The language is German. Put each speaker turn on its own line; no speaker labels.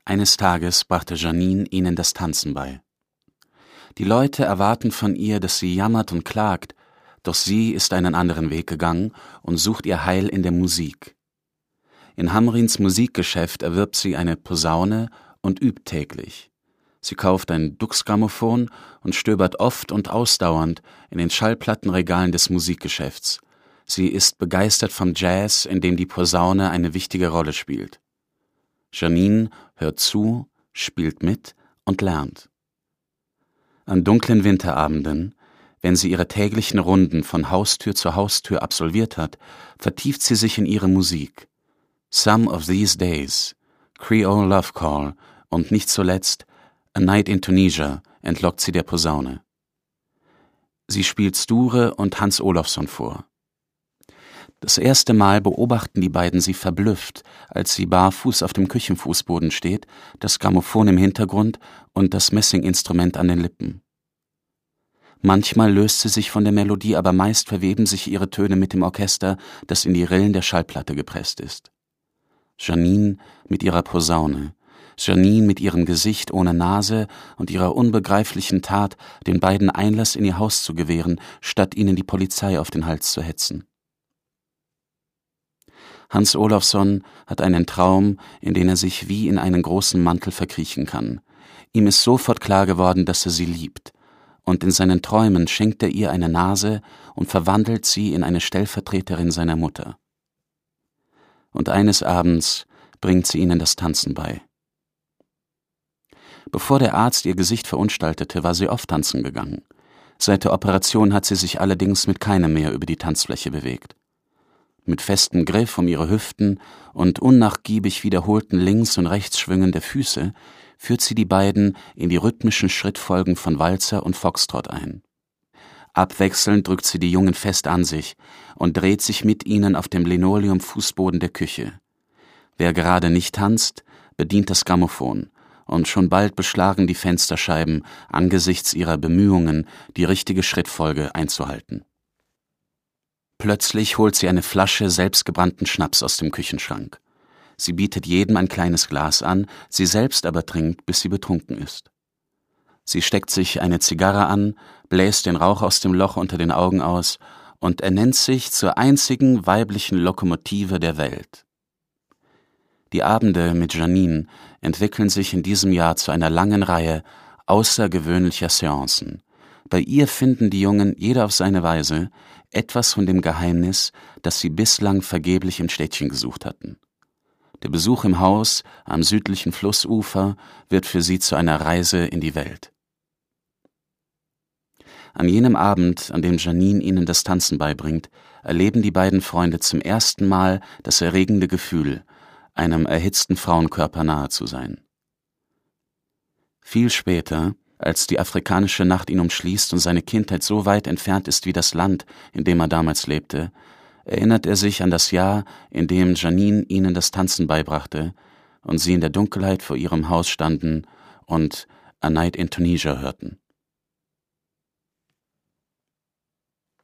Eines Tages brachte Janine ihnen das Tanzen bei. Die Leute erwarten von ihr, dass sie jammert und klagt, doch sie ist einen anderen Weg gegangen und sucht ihr Heil in der Musik. In Hamrins Musikgeschäft erwirbt sie eine Posaune und übt täglich. Sie kauft ein Dux-Grammophon und stöbert oft und ausdauernd in den Schallplattenregalen des Musikgeschäfts. Sie ist begeistert vom Jazz, in dem die Posaune eine wichtige Rolle spielt. Janine hört zu, spielt mit und lernt. An dunklen Winterabenden, wenn sie ihre täglichen Runden von Haustür zu Haustür absolviert hat, vertieft sie sich in ihre Musik. Some of These Days, Creole Love Call und nicht zuletzt A Night in Tunisia entlockt sie der Posaune. Sie spielt Sture und Hans Olofsson vor. Das erste Mal beobachten die beiden sie verblüfft, als sie barfuß auf dem Küchenfußboden steht, das Grammophon im Hintergrund und das Messinginstrument an den Lippen. Manchmal löst sie sich von der Melodie, aber meist verweben sich ihre Töne mit dem Orchester, das in die Rillen der Schallplatte gepresst ist. Janine mit ihrer Posaune, Janine mit ihrem Gesicht ohne Nase und ihrer unbegreiflichen Tat, den beiden Einlass in ihr Haus zu gewähren, statt ihnen die Polizei auf den Hals zu hetzen. Hans Olofsson hat einen Traum, in den er sich wie in einen großen Mantel verkriechen kann. Ihm ist sofort klar geworden, dass er sie liebt, und in seinen Träumen schenkt er ihr eine Nase und verwandelt sie in eine Stellvertreterin seiner Mutter. Und eines Abends bringt sie ihnen das Tanzen bei. Bevor der Arzt ihr Gesicht verunstaltete, war sie oft tanzen gegangen. Seit der Operation hat sie sich allerdings mit keinem mehr über die Tanzfläche bewegt. Mit festem Griff um ihre Hüften und unnachgiebig wiederholten Links- und Rechtsschwüngen der Füße führt sie die beiden in die rhythmischen Schrittfolgen von Walzer und Foxtrot ein. Abwechselnd drückt sie die Jungen fest an sich und dreht sich mit ihnen auf dem Linoleum-Fußboden der Küche. Wer gerade nicht tanzt, bedient das Grammophon, und schon bald beschlagen die Fensterscheiben angesichts ihrer Bemühungen, die richtige Schrittfolge einzuhalten. Plötzlich holt sie eine Flasche selbstgebrannten Schnaps aus dem Küchenschrank. Sie bietet jedem ein kleines Glas an, sie selbst aber trinkt, bis sie betrunken ist. Sie steckt sich eine Zigarre an, bläst den Rauch aus dem Loch unter den Augen aus und ernennt sich zur einzigen weiblichen Lokomotive der Welt. Die Abende mit Janine entwickeln sich in diesem Jahr zu einer langen Reihe außergewöhnlicher Seancen. Bei ihr finden die Jungen, jeder auf seine Weise, etwas von dem Geheimnis, das sie bislang vergeblich im Städtchen gesucht hatten. Der Besuch im Haus am südlichen Flussufer wird für sie zu einer Reise in die Welt. An jenem Abend, an dem Janine ihnen das Tanzen beibringt, erleben die beiden Freunde zum ersten Mal das erregende Gefühl, einem erhitzten Frauenkörper nahe zu sein. Viel später, als die afrikanische Nacht ihn umschließt und seine Kindheit so weit entfernt ist wie das Land, in dem er damals lebte, erinnert er sich an das Jahr, in dem Janine ihnen das Tanzen beibrachte und sie in der Dunkelheit vor ihrem Haus standen und A Night in Tunisia hörten.